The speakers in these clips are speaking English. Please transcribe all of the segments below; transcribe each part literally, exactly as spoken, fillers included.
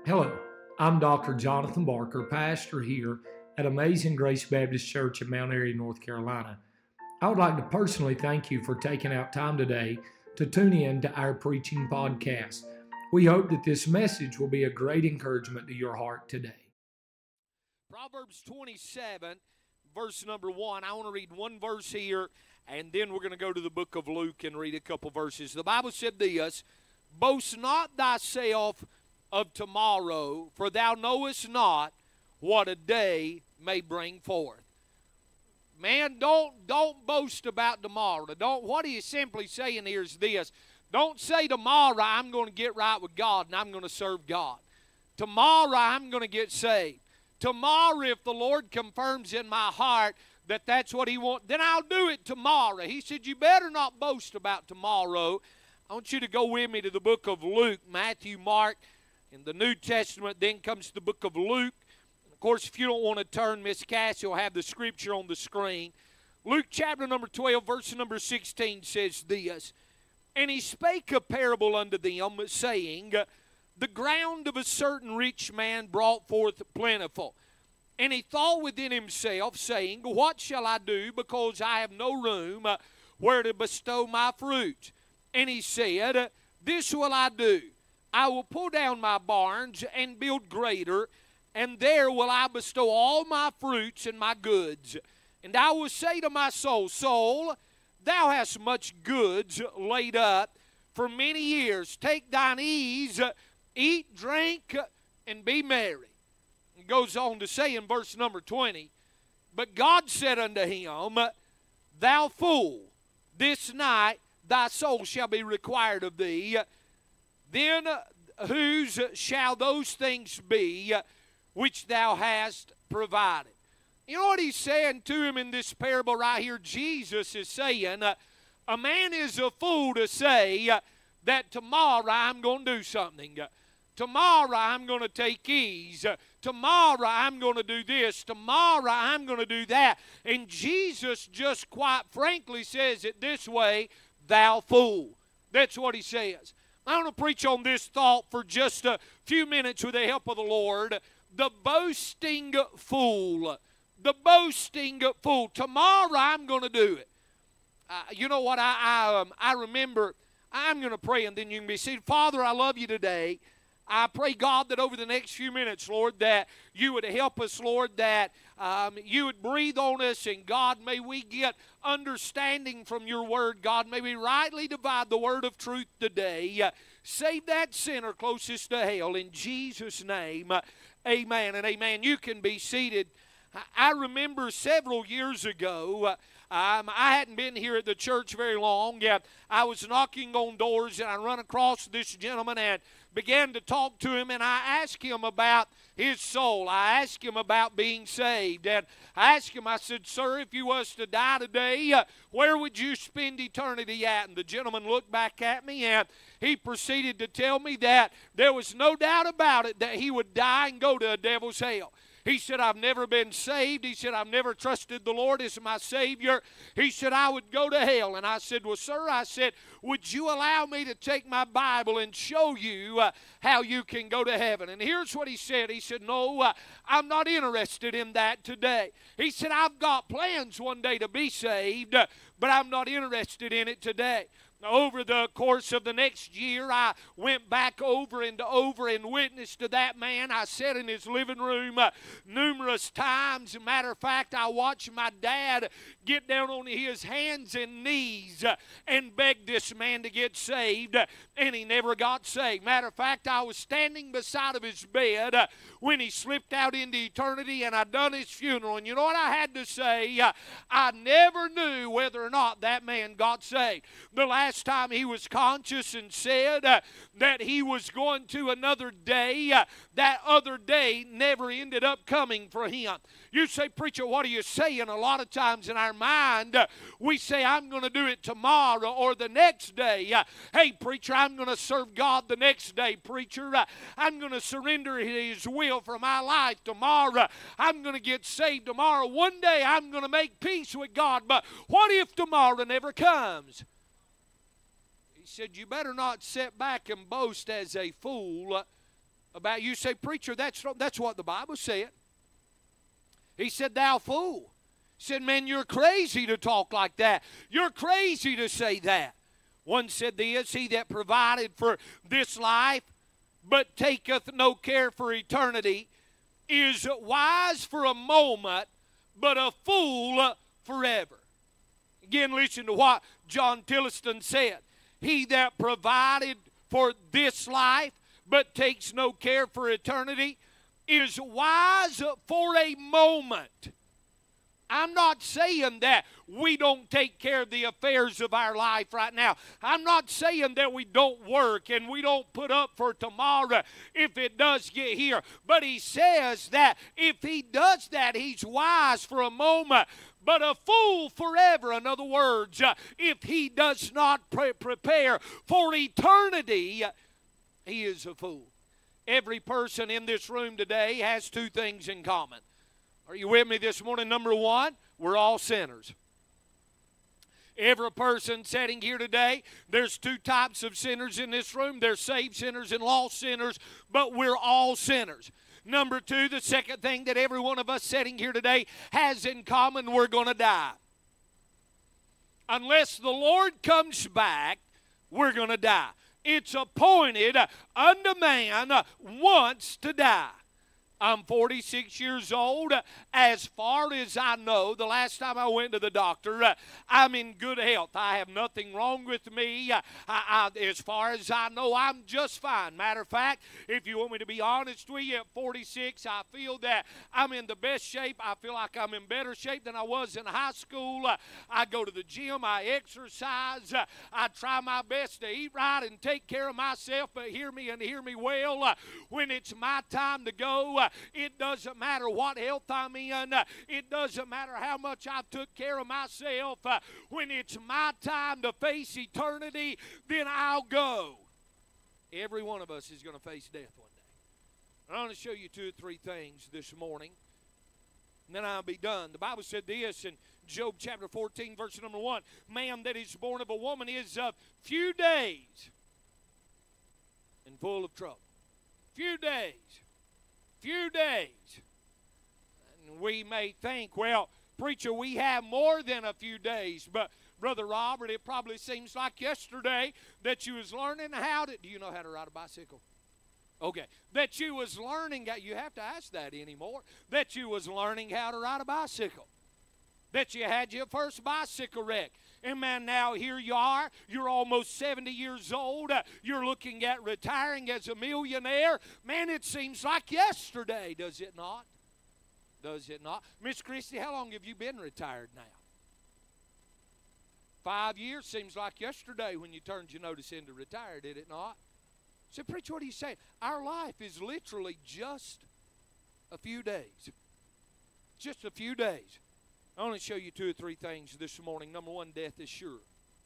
Hello, I'm Doctor Jonathan Barker, pastor here at Amazing Grace Baptist Church in Mount Airy, North Carolina. I would like to personally thank you for taking out time today to tune in to our preaching podcast. We hope that this message will be a great encouragement to your heart today. Proverbs twenty-seven, verse number one. I want to read one verse here, and then we're going to go to the book of Luke and read a couple verses. The Bible said this, "Boast not thyself of tomorrow, for thou knowest not what a day may bring forth." Man, don't don't boast about tomorrow. Don't. What he is simply saying here is this: don't say tomorrow I'm going to get right with God and I'm going to serve God. Tomorrow I'm going to get saved. Tomorrow, if the Lord confirms in my heart that that's what He wants, then I'll do it tomorrow. He said, you better not boast about tomorrow. I want you to go with me to the book of Luke, Matthew, Mark. In the New Testament, then comes the book of Luke. Of course, if you don't want to turn, Miss Cassie will have the scripture on the screen. Luke chapter number twelve, verse number sixteen says this, "And he spake a parable unto them, saying, The ground of a certain rich man brought forth plentiful. And he thought within himself, saying, What shall I do, because I have no room uh, where to bestow my fruit? And he said, This will I do. I will pull down my barns and build greater, and there will I bestow all my fruits and my goods. And I will say to my soul, Soul, thou hast much goods laid up for many years. Take thine ease, eat, drink, and be merry." It goes on to say in verse number twenty, "But God said unto him, Thou fool, this night thy soul shall be required of thee. Then whose shall those things be which thou hast provided?" You know what he's saying to him in this parable right here? Jesus is saying, a man is a fool to say that tomorrow I'm going to do something. Tomorrow I'm going to take ease. Tomorrow I'm going to do this. Tomorrow I'm going to do that. And Jesus just quite frankly says it this way, "Thou fool." That's what he says. I want to preach on this thought for just a few minutes with the help of the Lord. The boasting fool. The boasting fool. Tomorrow I'm going to do it. Uh, you know what? I I, um, I remember, I'm going to pray and then you can be seated. Father, I love you today. I pray, God, that over the next few minutes, Lord, that you would help us, Lord, that um, you would breathe on us, and God, may we get understanding from your word. God, may we rightly divide the word of truth today. Uh, save that sinner closest to hell. In Jesus' name, uh, amen and amen. You can be seated. I remember several years ago, uh, um, I hadn't been here at the church very long. Yeah, I was knocking on doors, and I run across this gentleman and began to talk to him, and I asked him about his soul. I asked him about being saved, and I asked him, I said, "Sir, if you was to die today, uh, where would you spend eternity at?" And the gentleman looked back at me, and he proceeded to tell me that there was no doubt about it that he would die and go to a devil's hell. He said, "I've never been saved." He said, "I've never trusted the Lord as my Savior." He said, "I would go to hell." And I said, "Well, sir," I said, "would you allow me to take my Bible and show you uh, how you can go to heaven?" And here's what he said. He said, "No, uh, I'm not interested in that today." He said, "I've got plans one day to be saved, uh, but I'm not interested in it today." Over the course of the next year, I went back over and over and witnessed to that man. I sat in his living room uh, numerous times. As a matter of fact, I watched my dad get down on his hands and knees uh, and beg this man to get saved, uh, and he never got saved. Matter of fact, I was standing beside of his bed uh, when he slipped out into eternity, and I done his funeral. And you know what I had to say? Uh, I never knew whether or not that man got saved. The last time he was conscious and said uh, that he was going to another day, uh, that other day never ended up coming for him. You say, "Preacher, what are you saying?" A lot of times in our mind, uh, we say, "I'm going to do it tomorrow or the next day." Uh, hey, preacher, I'm going to serve God the next day. Preacher, uh, I'm going to surrender His will for my life tomorrow. I'm going to get saved tomorrow. One day I'm going to make peace with God. But what if tomorrow never comes? He said, "You better not sit back and boast as a fool about you. Say, preacher, that's, that's what the Bible said. He said, thou fool. He said, man, you're crazy to talk like that. You're crazy to say that. One said this, he that provided for this life, but taketh no care for eternity, is wise for a moment, but a fool forever. Again, listen to what John Tillotson said. He that provided for this life, but takes no care for eternity, is wise for a moment. I'm not saying that we don't take care of the affairs of our life right now. I'm not saying that we don't work and we don't put up for tomorrow if it does get here. But he says that if he does that, he's wise for a moment, but a fool forever. In other words, uh, if he does not pre- prepare for eternity, he is a fool. Every person in this room today has two things in common. Are you with me this morning? Number one, we're all sinners. Every person sitting here today, there's two types of sinners in this room. There's saved sinners and lost sinners, but we're all sinners. Number two, the second thing that every one of us sitting here today has in common, we're going to die. Unless the Lord comes back, we're going to die. It's appointed unto man once to die. I'm forty-six years old. As far as I know, the last time I went to the doctor, uh, I'm in good health. I have nothing wrong with me. Uh, I, I, as far as I know, I'm just fine. Matter of fact, if you want me to be honest with you, at forty-six, I feel that I'm in the best shape. I feel like I'm in better shape than I was in high school. Uh, I go to the gym. I exercise. Uh, I try my best to eat right and take care of myself, but hear me and hear me well. Uh, when it's my time to go, uh, it doesn't matter what health I'm in. Uh, it doesn't matter how much I took care of myself. Uh, when it's my time to face eternity, then I'll go. Every one of us is going to face death one day. I want to show you two or three things this morning, and then I'll be done. The Bible said this in Job chapter fourteen, verse number one. Man that is born of a woman is of few days and full of trouble. Few days. Few days. And we may think, well, preacher, we have more than a few days. But, Brother Robert, it probably seems like yesterday that you was learning how to, do you know how to ride a bicycle? Okay. That you was learning, you have to ask that anymore, that you was learning how to ride a bicycle. That you had your first bicycle wreck. And man, now here you are. You're almost seventy years old. Uh, you're looking at retiring as a millionaire. Man, it seems like yesterday, does it not? Does it not? Miss Christie, how long have you been retired now? Five years seems like yesterday when you turned your notice in to retire, did it not? So, preacher, what are you saying? Our life is literally just a few days. Just a few days. I want to show you two or three things this morning. Number one, death is sure.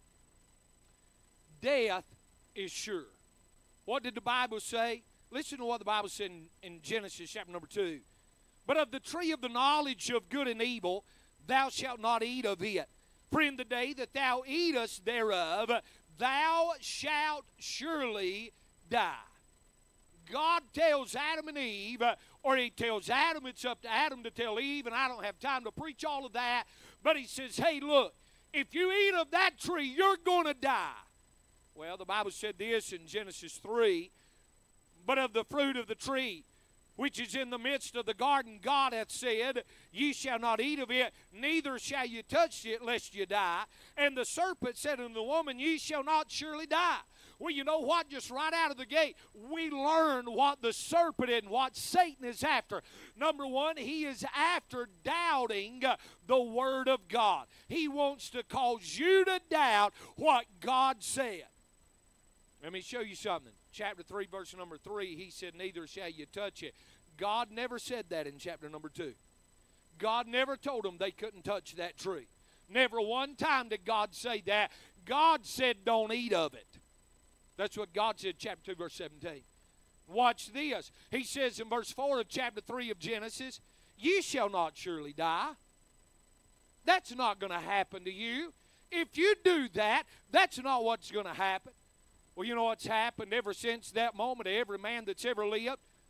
Death is sure. What did the Bible say? Listen to what the Bible said in, in Genesis chapter number two. But of the tree of the knowledge of good and evil, thou shalt not eat of it. For in the day that thou eatest thereof, thou shalt surely die. God tells Adam and Eve, uh, or he tells Adam, it's up to Adam to tell Eve, and I don't have time to preach all of that, but he says, hey, look, if you eat of that tree, you're going to die. Well, the Bible said this in Genesis three, but of the fruit of the tree, which is in the midst of the garden, God hath said, ye shall not eat of it, neither shall you touch it, lest you die. And the serpent said unto the woman, ye shall not surely die. Well, you know what? Just right out of the gate, we learn what the serpent and what Satan is after. Number one, he is after doubting the Word of God. He wants to cause you to doubt what God said. Let me show you something. Chapter three, verse number three, he said, neither shall you touch it. God never said that in chapter number two. God never told them they couldn't touch that tree. Never one time did God say that. God said, don't eat of it. That's what God said, chapter two, verse seventeen. Watch this. He says in verse four of chapter three of Genesis, ye shall not surely die. That's not going to happen to you. If you do that, that's not what's going to happen. Well, you know what's happened ever since that moment to every man that's ever lived?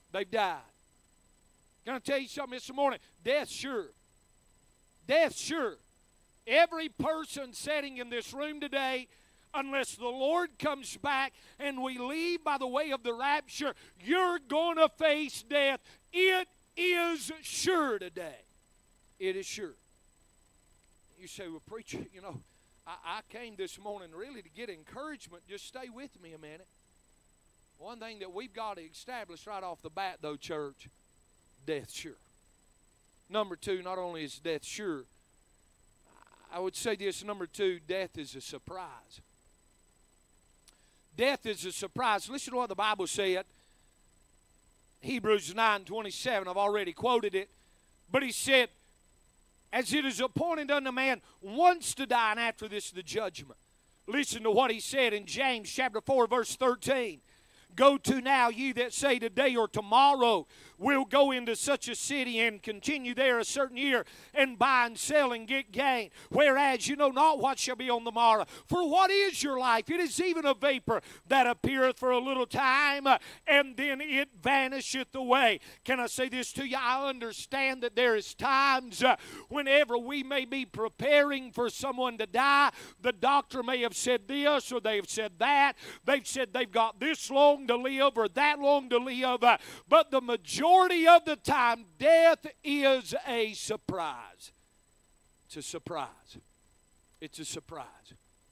they've died. Can I tell you something this morning? Death's sure. Death's sure. Every person sitting in this room today, unless the Lord comes back and we leave by the way of the rapture, you're going to face death. It is sure today. It is sure. You say, well, preacher, you know, I, I came this morning really to get encouragement. Just stay with me a minute. One thing that we've got to establish right off the bat, though, church, death's sure. Number two, not only is death sure, I would say this, number two, death is a surprise. Death is a surprise. Listen to what the Bible said. Hebrews nine twenty-seven, I've already quoted it. But he said, as it is appointed unto man once to die, and after this the judgment. Listen to what he said in James chapter four, verse thirteen. Go to now, ye that say today or tomorrow, we'll go into such a city and continue there a certain year, and buy and sell and get gain. Whereas you know not what shall be on the morrow. For what is your life? It is even a vapor that appeareth for a little time, uh, and then it vanisheth away. Can I say this to you? I understand that there is times uh, whenever we may be preparing for someone to die, the doctor may have said this or they have said that. They've said they've got this long to live or that long to live, uh, but the majority of the time, death is a surprise. It's a surprise. It's a surprise.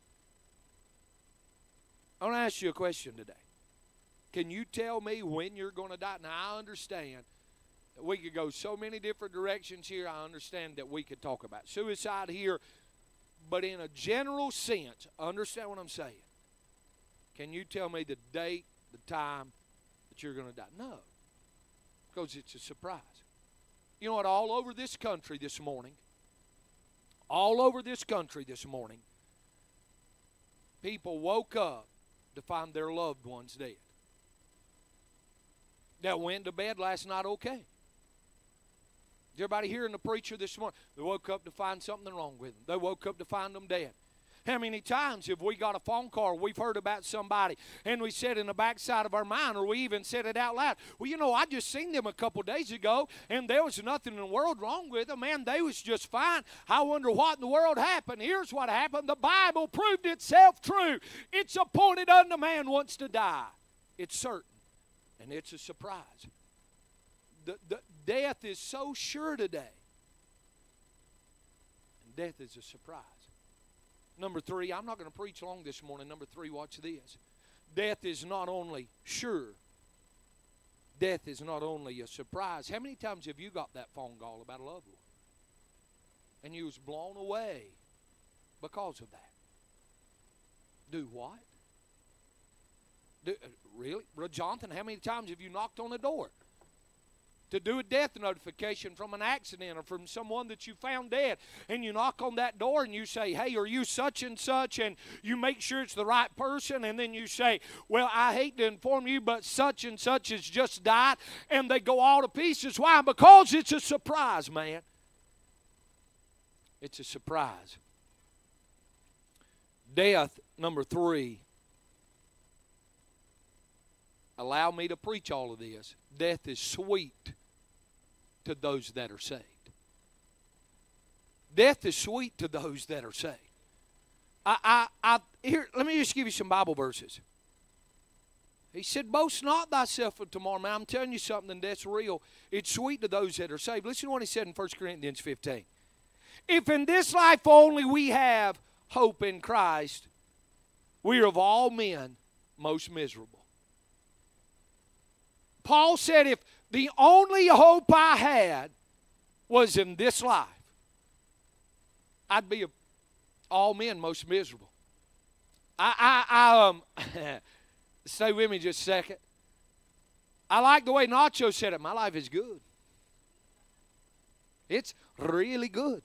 I want to ask you a question today. Can you tell me when you're going to die? Now, I understand that we could go so many different directions here. I understand that we could talk about suicide here, but in a general sense, understand what I'm saying. Can you tell me the date, the time that you're going to die? No, because it's a surprise. You know what? All over this country this morning, all over this country this morning, people woke up to find their loved ones dead. That went to bed last night okay. Is everybody hearing the preacher this morning? They woke up to find something wrong with them. They woke up to find them dead. How many times have we got a phone call, we've heard about somebody, and we said in the backside of our mind, or we even said it out loud, well, you know, I just seen them a couple days ago, and there was nothing in the world wrong with them. Man, they was just fine. I wonder what in the world happened. Here's what happened. The Bible proved itself true. It's appointed unto man once to die. It's certain, and it's a surprise. The, the death is so sure today, and death is a surprise. Number three, I'm not going to preach long this morning. Number three, watch this. Death is not only sure, death is not only a surprise. How many times have you got that phone call about a loved one? And you was blown away because of that? Do what? Do, uh, really? Brother Jonathan, how many times have you knocked on the door to do a death notification from an accident or from someone that you found dead, and you knock on that door and you say, hey, are you such and such, and you make sure it's the right person, and then you say, well, I hate to inform you, but such and such has just died, and they go all to pieces. Why? Because it's a surprise, man. It's a surprise. Death, number three. Allow me to preach all of this. Death is sweet to those that are saved. Death is sweet to those that are saved. I, I, I, here, let me just give you some Bible verses. He said, boast not thyself of tomorrow. Man, I'm telling you something that's real. It's sweet to those that are saved. Listen to what he said in First Corinthians fifteen. If in this life only we have hope in Christ, we are of all men most miserable. Paul said, if the only hope I had was in this life, I'd be of all men most miserable. I, I, I um, stay with me just a second. I like the way Nacho said it. My life is good. It's really good.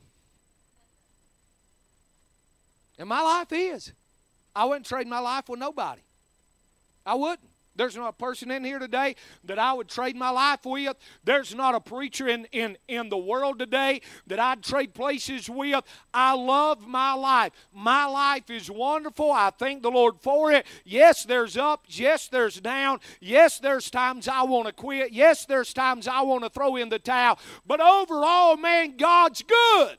And my life is. I wouldn't trade my life with nobody. I wouldn't. There's not a person in here today that I would trade my life with. There's not a preacher in, in, in the world today that I'd trade places with. I love my life. My life is wonderful. I thank the Lord for it. Yes, there's ups. Yes, there's down. Yes, there's times I want to quit. Yes, there's times I want to throw in the towel. But overall, man, God's good.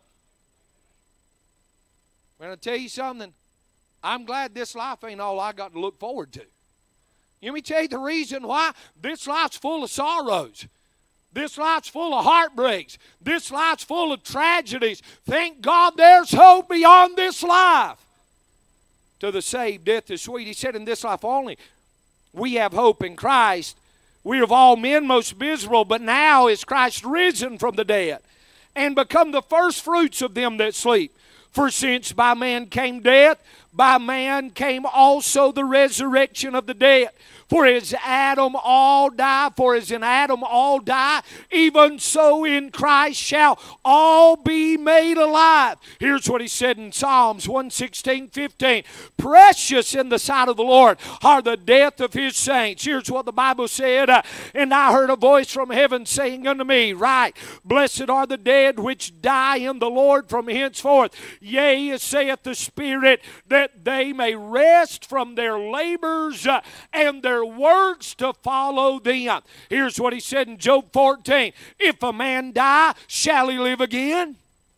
I'm going to tell you something. I'm glad this life ain't all I got to look forward to. Let me tell you the reason why. This life's full of sorrows. This life's full of heartbreaks. This life's full of tragedies. Thank God there's hope beyond this life. To the saved, death is sweet. He said, in this life only, we have hope in Christ. We are of all men most miserable, but now is Christ risen from the dead and become the first fruits of them that sleep. For since by man came death, by man came also the resurrection of the dead. For as Adam all die, for as in Adam all die, even so in Christ shall all be made alive. Here's what he said in Psalms one sixteen, fifteen. Precious in the sight of the Lord are the death of his saints. Here's what the Bible said. Uh, and I heard a voice from heaven saying unto me, Right, blessed are the dead which die in the Lord from henceforth. Yea, saith the Spirit, that they may rest from their labors uh, and their works to follow them. Here's what he said in Job fourteen. If a man die, shall he live again?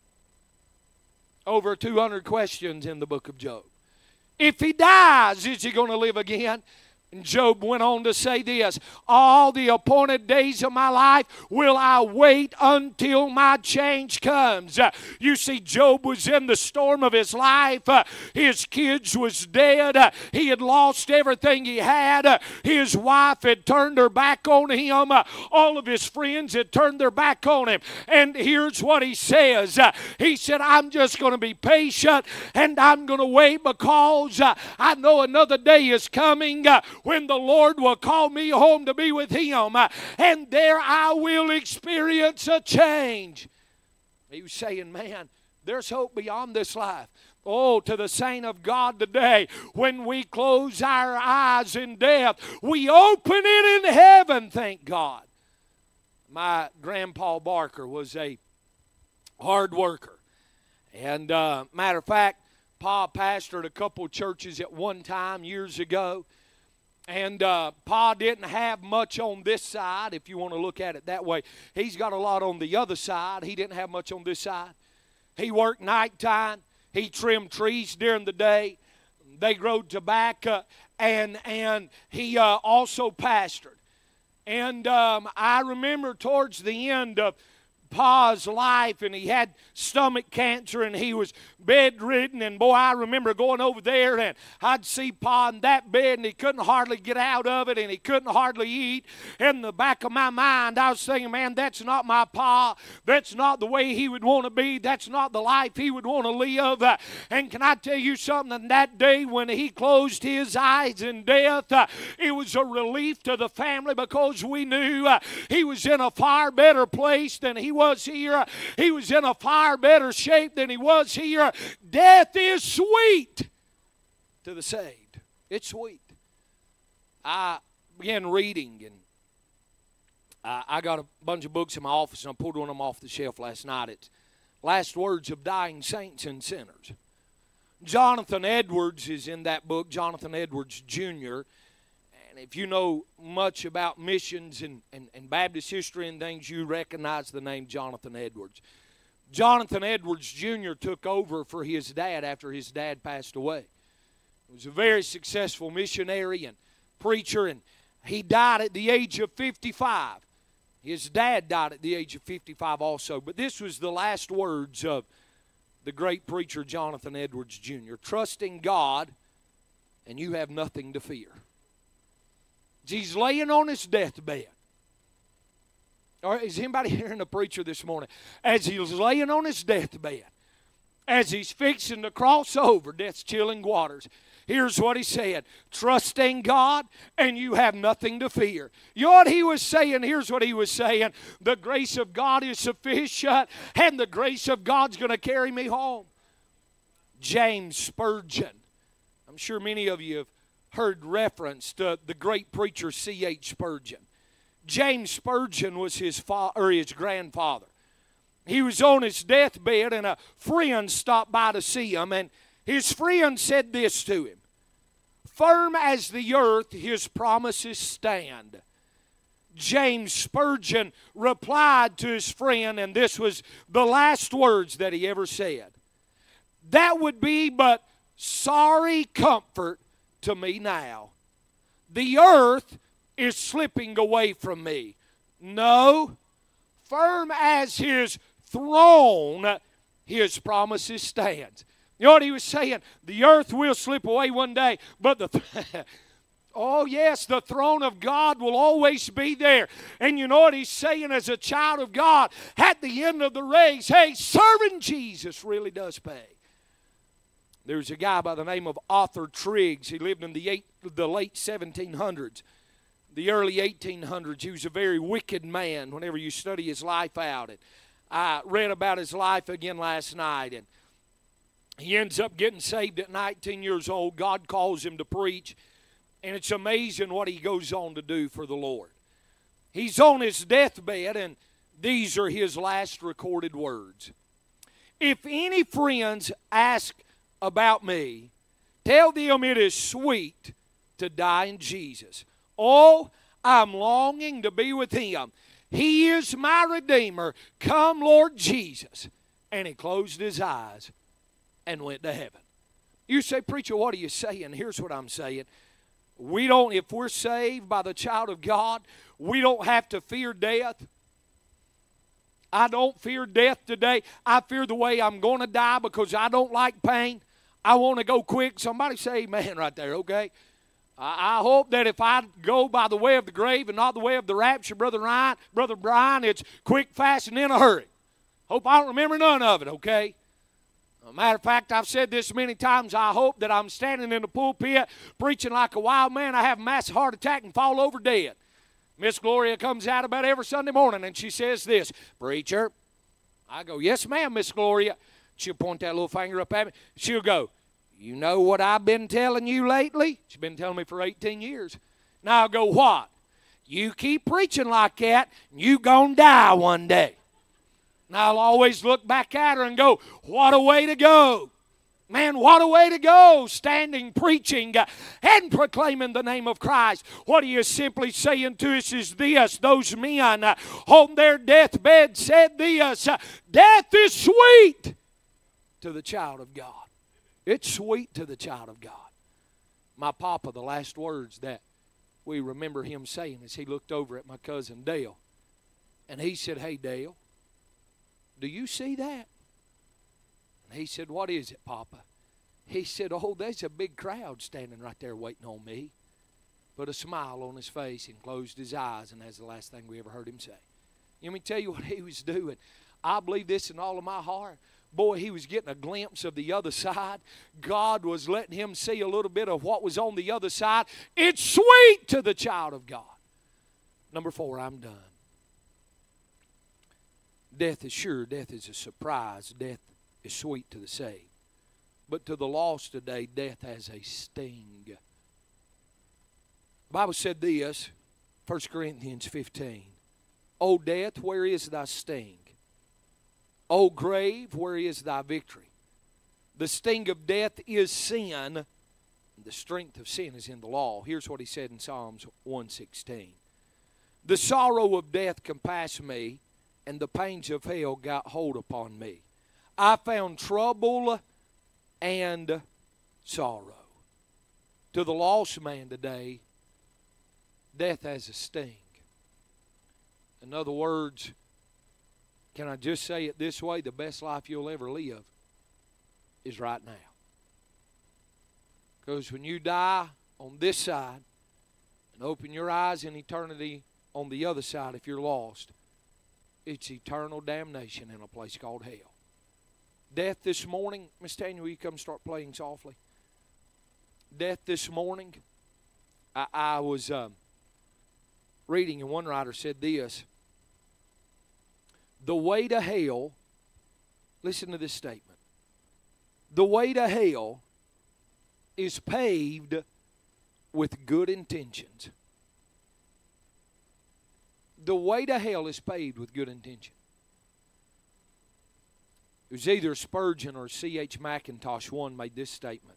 Over two hundred questions in the book of Job. If he dies, is he going to live again? And Job went on to say this, all the appointed days of my life will I wait until my change comes. Uh, you see, Job was in the storm of his life. Uh, his kids was dead. Uh, he had lost everything he had. Uh, his wife had turned her back on him. Uh, all of his friends had turned their back on him. And here's what he says. Uh, he said, I'm just going to be patient and I'm going to wait because uh, I know another day is coming uh, when the Lord will call me home to be with him, uh, and there I will experience a change. He was saying, man, there's hope beyond this life. Oh, to the saint of God today, when we close our eyes in death, we open it in heaven, thank God. My grandpa Barker was a hard worker. And uh, matter of fact, Pa pastored a couple churches at one time years ago. And uh, Pa didn't have much on this side, if you want to look at it that way. He's got a lot on the other side. He didn't have much on this side. He worked nighttime. He trimmed trees during the day. They growed tobacco. And, and he uh, also pastored. And um, I remember towards the end of Pa's life, and he had stomach cancer, and he was bedridden, and boy, I remember going over there, and I'd see Pa in that bed, and he couldn't hardly get out of it, and he couldn't hardly eat. In the back of my mind, I was thinking, man, that's not my Pa. That's not the way he would want to be. That's not the life he would want to live. Uh, and can I tell you something? That day when he closed his eyes in death, uh, it was a relief to the family because we knew uh, he was in a far better place than he was was here. He was in a far better shape than he was here. Death is sweet to the saved. It's sweet. I began reading, and I, I got a bunch of books in my office, and I pulled one of them off the shelf last night. It's Last Words of Dying Saints and Sinners. Jonathan Edwards is in that book, Jonathan Edwards Junior And if you know much about missions and, and, and Baptist history and things, you recognize the name Jonathan Edwards. Jonathan Edwards Junior took over for his dad after his dad passed away. He was a very successful missionary and preacher, and he died at the age of fifty-five. His dad died at the age of fifty-five also. But this was the last words of the great preacher Jonathan Edwards Junior Trust in God, and you have nothing to fear. He's laying on his deathbed. Or is anybody hearing the preacher this morning? As he's laying on his deathbed, as he's fixing to cross over death's chilling waters, here's what he said. Trust in God, and you have nothing to fear. You know what he was saying? Here's what he was saying. The grace of God is sufficient, and the grace of God's going to carry me home. James Spurgeon. I'm sure many of you have heard reference to the great preacher C H Spurgeon. James Spurgeon was his fa- or his grandfather. He was on his deathbed, and a friend stopped by to see him, and his friend said this to him: "Firm as the earth, his promises stand." James Spurgeon replied to his friend, and this was the last words that he ever said: "That would be but sorry comfort to me now. The earth is slipping away from me. No, firm as his throne, his promises stand." You know what he was saying? The earth will slip away one day, but the th- oh yes, the throne of God will always be there. And you know what he's saying as a child of God at the end of the race? Hey, serving Jesus really does pay. There's a guy by the name of Arthur Triggs. He lived in the, eight, the late seventeen hundreds, the early eighteen hundreds. He was a very wicked man whenever you study his life out. And I read about his life again last night, and he ends up getting saved at nineteen years old. God calls him to preach, and it's amazing what he goes on to do for the Lord. He's on his deathbed, and these are his last recorded words: "If any friends ask about me, tell them it is sweet to die in Jesus. Oh, I'm longing to be with him. He is my Redeemer. Come, Lord Jesus." And he closed his eyes and went to heaven. You say, "Preacher, what are you saying?" Here's what I'm saying. We don't, if we're saved by the child of God, we don't have to fear death. I don't fear death today. I fear the way I'm going to die because I don't like pain. I want to go quick. Somebody say amen right there, okay? I, I hope that if I go by the way of the grave and not the way of the rapture, Brother Ryan, Brother Brian, it's quick, fast, and in a hurry. Hope I don't remember none of it, okay? As a matter of fact, I've said this many times. I hope that I'm standing in the pulpit preaching like a wild man. I have a massive heart attack and fall over dead. Miss Gloria comes out about every Sunday morning and she says this: "Preacher." I go, "Yes, ma'am, Miss Gloria." She'll point that little finger up at me. She'll go, "You know what I've been telling you lately?" She's been telling me for eighteen years. Now I'll go, "What?" "You keep preaching like that, and you gonna die one day." And I'll always look back at her and go, "What a way to go. Man, what a way to go, standing, preaching, uh, and proclaiming the name of Christ." What he is simply saying to us is this: those men uh, on their deathbed said this: uh, death is sweet to the child of God. It's sweet to the child of God. My papa, the last words that we remember him saying as he looked over at my cousin Dale, and he said, "Hey, Dale, do you see that?" And he said, "What is it, Papa?" He said, "Oh, there's a big crowd standing right there waiting on me." Put a smile on his face and closed his eyes, and that's the last thing we ever heard him say. Let me tell you what he was doing. I believe this in all of my heart. Boy, he was getting a glimpse of the other side. God was letting him see a little bit of what was on the other side. It's sweet to the child of God. Number four, I'm done. Death is sure. Death is a surprise. Death is sweet to the saved. But to the lost today, death has a sting. The Bible said this, First Corinthians fifteen. "O death, where is thy sting? O grave, where is thy victory? The sting of death is sin. The strength of sin is in the law." Here's what he said in Psalms one sixteen. "The sorrow of death compassed me, and the pains of hell got hold upon me. I found trouble and sorrow." To the lost man today, death has a sting. In other words, can I just say it this way? The best life you'll ever live is right now. Because when you die on this side and open your eyes in eternity on the other side, if you're lost, it's eternal damnation in a place called hell. Death this morning, Miss Tanya, will you come start playing softly? Death this morning, I, I was um, reading, and one writer said this: the way to hell, listen to this statement, the way to hell is paved with good intentions. The way to hell is paved with good intention. It was either Spurgeon or C H McIntosh, one made this statement.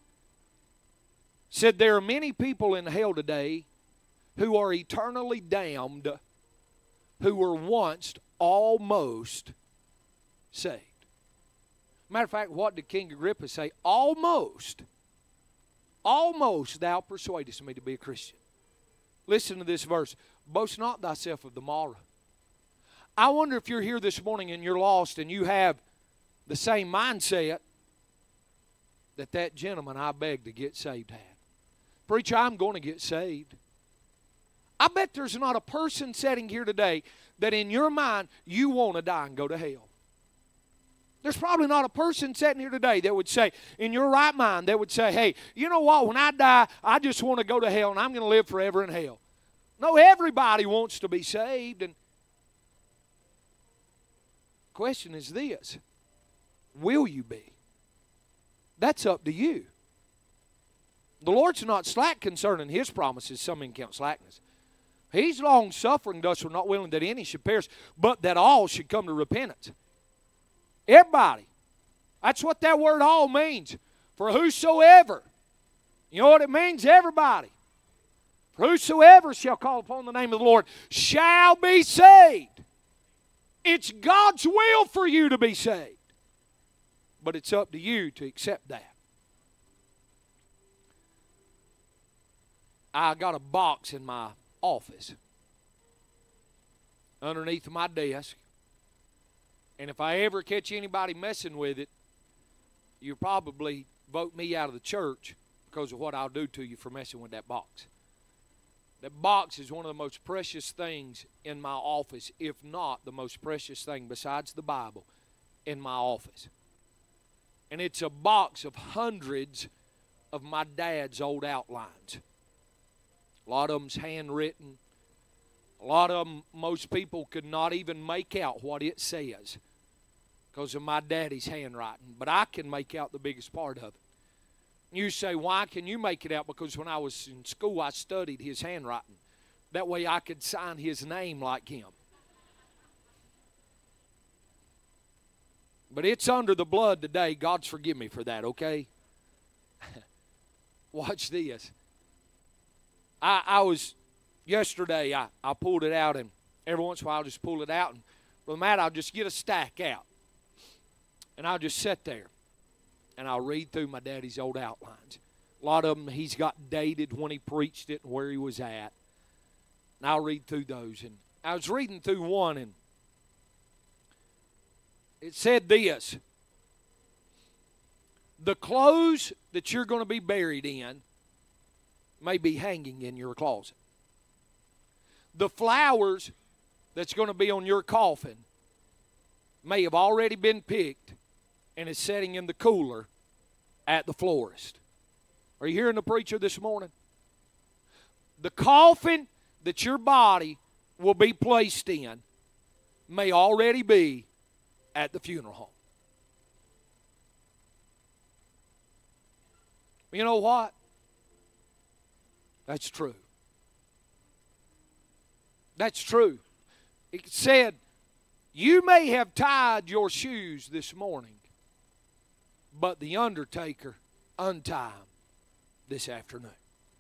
Said, there are many people in hell today who are eternally damned who were once almost saved. Matter of fact, what did King Agrippa say? Almost, almost thou persuadest me to be a Christian. Listen to this verse. Boast not thyself of the morrow. I wonder if you're here this morning and you're lost and you have the same mindset that that gentleman I begged to get saved had. Preacher, I'm going to get saved. I bet there's not a person sitting here today that in your mind you want to die and go to hell. There's probably not a person sitting here today that would say, in your right mind, that would say, hey, you know what, when I die, I just want to go to hell and I'm going to live forever in hell. No, everybody wants to be saved. And the question is this, will you be? That's up to you. The Lord's not slack concerning His promises. Some men count slackness. He's long-suffering to us, we're not willing that any should perish, but that all should come to repentance. Everybody. That's what that word all means. For whosoever. You know what it means? Everybody. For whosoever shall call upon the name of the Lord shall be saved. It's God's will for you to be saved. But it's up to you to accept that. I got a box in my office underneath my desk. And if I ever catch anybody messing with it, you'll probably vote me out of the church because of what I'll do to you for messing with that box. That box is one of the most precious things in my office, if not the most precious thing besides the Bible in my office. And it's a box of hundreds of my dad's old outlines. A lot of them's handwritten. A lot of them, most people could not even make out what it says because of my daddy's handwriting. But I can make out the biggest part of it. You say, why can you make it out? Because when I was in school, I studied his handwriting. That way I could sign his name like him. But it's under the blood today. God's forgive me for that, okay? Watch this. I, I was, yesterday, I, I pulled it out, and every once in a while I'll just pull it out. And with Matt, I'll just get a stack out. And I'll just sit there, and I'll read through my daddy's old outlines. A lot of them he's got dated when he preached it and where he was at. And I'll read through those. And I was reading through one, and it said this: the clothes that you're going to be buried in may be hanging in your closet. The flowers that's going to be on your coffin may have already been picked and is sitting in the cooler at the florist. Are you hearing the preacher this morning? The coffin that your body will be placed in may already be at the funeral home. You know what? That's true. That's true. It said, you may have tied your shoes this morning, but the undertaker untie them this afternoon.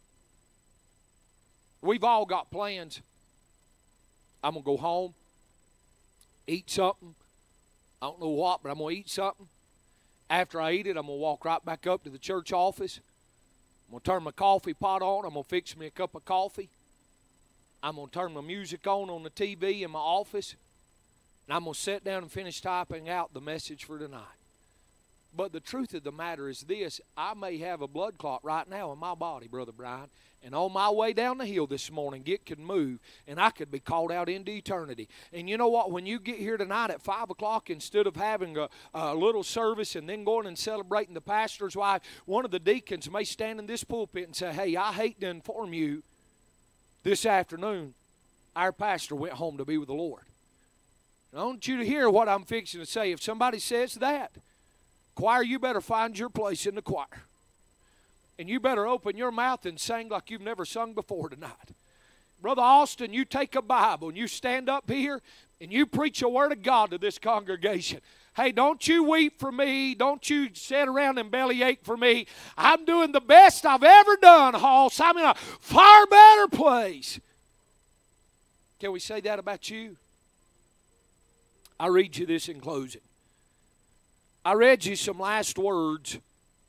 We've all got plans. I'm going to go home, eat something. I don't know what, but I'm going to eat something. After I eat it, I'm going to walk right back up to the church office. I'm going to turn my coffee pot on. I'm going to fix me a cup of coffee. I'm going to turn my music on on the T V in my office. And I'm going to sit down and finish typing out the message for tonight. But the truth of the matter is this: I may have a blood clot right now in my body, Brother Brian, and on my way down the hill this morning, it could move, and I could be called out into eternity. And you know what? When you get here tonight at five o'clock, instead of having a, a little service and then going and celebrating the pastor's wife, one of the deacons may stand in this pulpit and say, hey, I hate to inform you, this afternoon, our pastor went home to be with the Lord. And I want you to hear what I'm fixing to say. If somebody says that, choir, you better find your place in the choir. And you better open your mouth and sing like you've never sung before tonight. Brother Austin, you take a Bible and you stand up here and you preach a word of God to this congregation. Hey, don't you weep for me. Don't you sit around and bellyache for me. I'm doing the best I've ever done, Hoss. I'm in a far better place. Can we say that about you? I'll read you this in closing. I read you some last words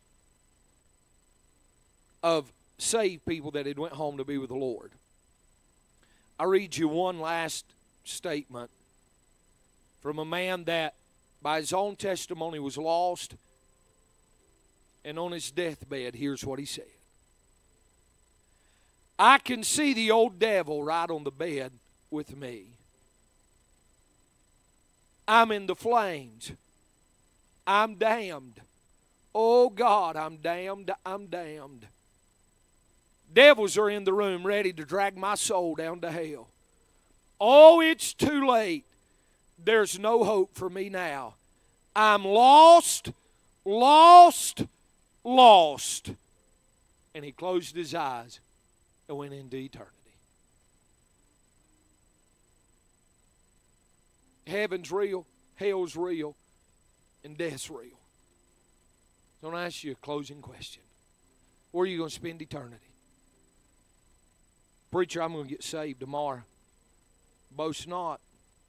of saved people that had went home to be with the Lord. I read you one last statement from a man that by his own testimony was lost, and on his deathbed, here's what he said. I can see the old devil right on the bed with me. I'm in the flames. I'm damned. Oh God, I'm damned, I'm damned. Devils are in the room ready to drag my soul down to hell. Oh, it's too late. There's no hope for me now. I'm lost, lost, lost. And he closed his eyes and went into eternity. Heaven's real, hell's real, and death's real. So I'm going to ask you a closing question. Where are you going to spend eternity? Preacher, I'm going to get saved tomorrow. Boast not.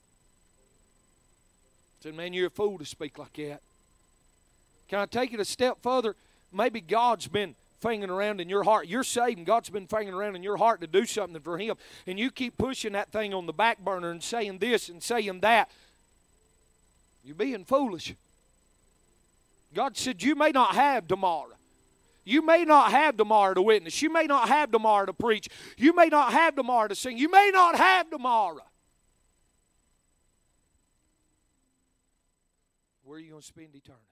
I said, man, you're a fool to speak like that. Can I take it a step further? Maybe God's been fingering around in your heart. You're saved and God's been fingering around in your heart to do something for Him. And you keep pushing that thing on the back burner and saying this and saying that. You're being foolish. God said you may not have tomorrow. You may not have tomorrow to witness. You may not have tomorrow to preach. You may not have tomorrow to sing. You may not have tomorrow. Where are you going to spend eternity?